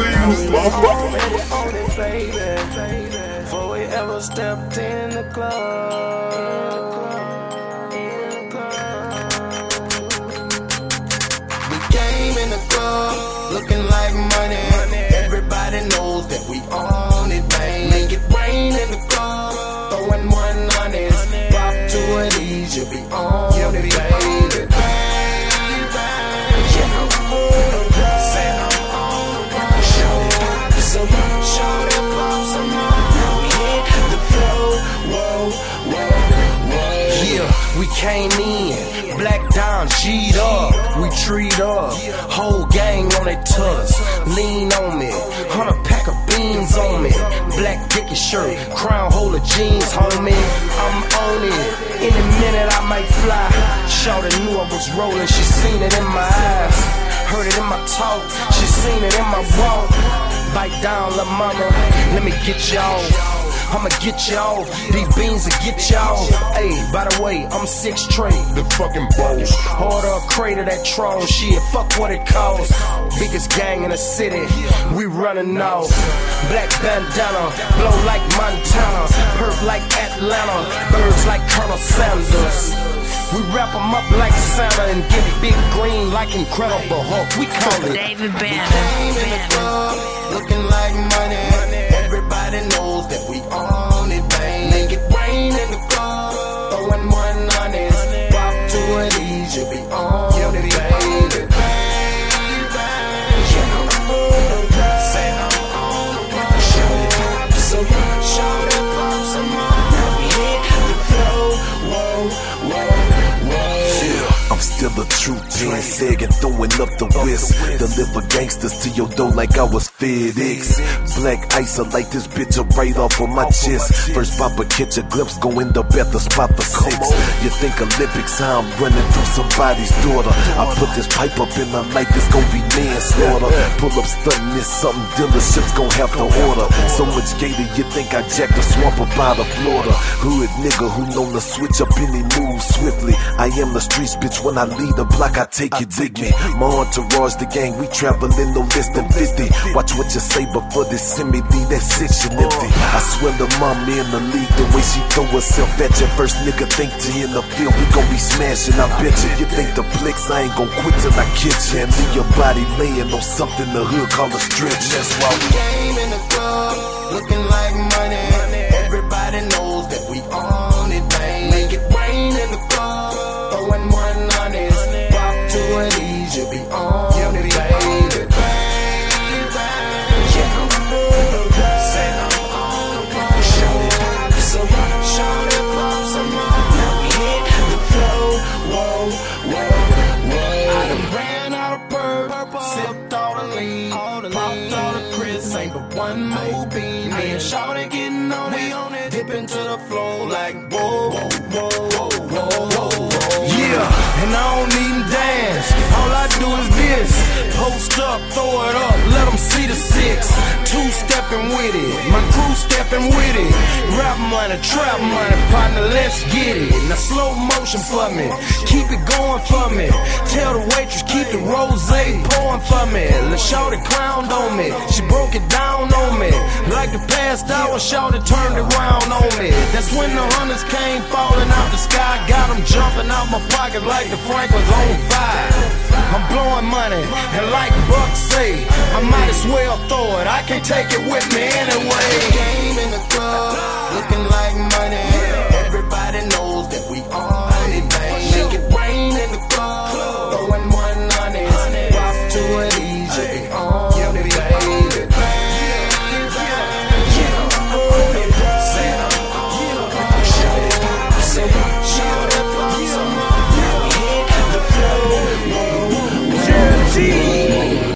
Before we ever stepped in the club, we came in the club looking like money. Everybody knows that we own it, man. Make it rain in the club, throwing 100s. Pop two of these, you'll be on it, baby. We came in, black down, G'd up, we treat up. Whole gang on their tuss, lean on me, 100 pack of beans on me. Black Dickie shirt, crown holder jeans, homie. I'm on it, any minute I might fly. Shawty knew I was rolling, she seen it in my eyes. Heard it in my talk, she seen it in my walk. Bite down, la mama, let me get y'all. I'ma get y'all, these beans will get y'all. Hey, by the way, I'm 6 Trey, the fucking boss. Order a crate of that Tron shit, fuck what it costs. Biggest gang in the city, we running off. Black bandana, blow like Montana, perp like Atlanta, birds like Colonel Sanders. We wrap 'em up like Santa and get big green like Incredible Hulk. We call it David Banner. We came in the club, looking like money. Everybody knows that we own it, man. Make it rain in the club, throwing 100s. Pop two of these, you'll be on it, baby. Say I'm on the run. Show it up some more. Hit the flow, whoa, whoa, whoa. I'm still a true pen, sagging, throwing up the whisk. Deliver gangsters to your door like I was FedEx. Black ice, I light this bitch up right off of my chest. First papa catch a glimpse, go end up at the spot for 6. You think Olympics, how I'm running through somebody's daughter. I put this pipe up in my life, it's gon' be manslaughter. Pull up stunting, it's something dealerships gon' have to order. So much gator, you think I jacked the swamp up out of Florida. Hood nigga who known to switch up any move swiftly. I am the streets, bitch, when I leave the block, I take you, dig me. My entourage, the gang, we travelin' no less than 50. Watch what you say before they send me, leave that section empty. I swear the mama in the league, the way she throw herself at you. First nigga think to in the field, we gon' be smashing, I bet you. You think the flicks, I ain't gon' quit till I catch you. And leave your body laying on something the hood call a stretch. That's why we came in the club, looking like money. Everybody knows that we own it, man. Make it rain in the club, throwing 100s. Pop two of these, you'll be on it, baby. Sipped all the lean, popped all the Chris, ain't but one more bean. Me and Shawty getting on it, dip into the flow like whoa, whoa, whoa, whoa, whoa, whoa. Yeah, and I don't even dance, all I do is this. Post up, throw it up, let them see the 6. Two-stepping with it, my crew stepping with it. Rap money, trap money, partner, let's get it. Now slow motion for me, keep it going for me. Tell the waitress, keep the rosé pouring for me. La Shawty clowned on me, she broke it down on me. Like the past hour, Shawty turned it round on me. That's when the hunters came falling out the sky. Got them jumping out my pocket like the Franklin's on fire. I'm blowing money, and like Buck say, I might as well throw it, I can take it with me anyway. Game in the club, looking like money. Everybody knows that we own it, man. Make it rain in the club, throwing 100s. Pop two of these, you'll be on